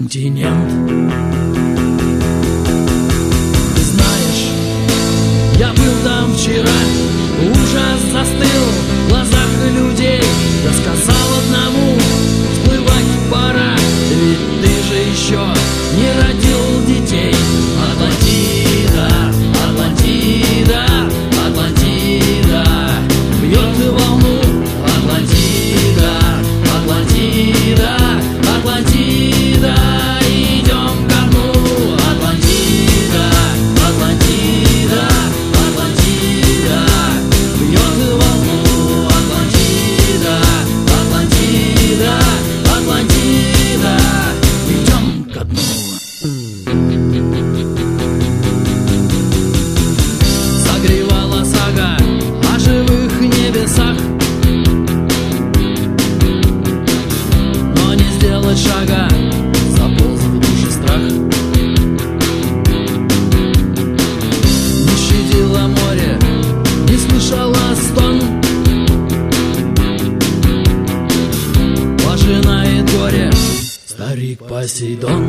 континент. Ты знаешь, я был там вчера, ужас застыл в глазах людей. Я сказал одному: всплывать пора, ведь ты же еще не родил детей. Атлантида, Атлантида, Атлантида бьет волну. Атлантида, Атлантида, Атлантида, идем ко дну. Атлантида, Атлантида, Атлантида бьет волну. Атлантида, Атлантида, Атлантида, идем ко дну. Согревала сага о живых небесах, но не сделать шага, заполз в душе страх. Не щадило море, не слышала стон, пожинает горе старик Посейдон.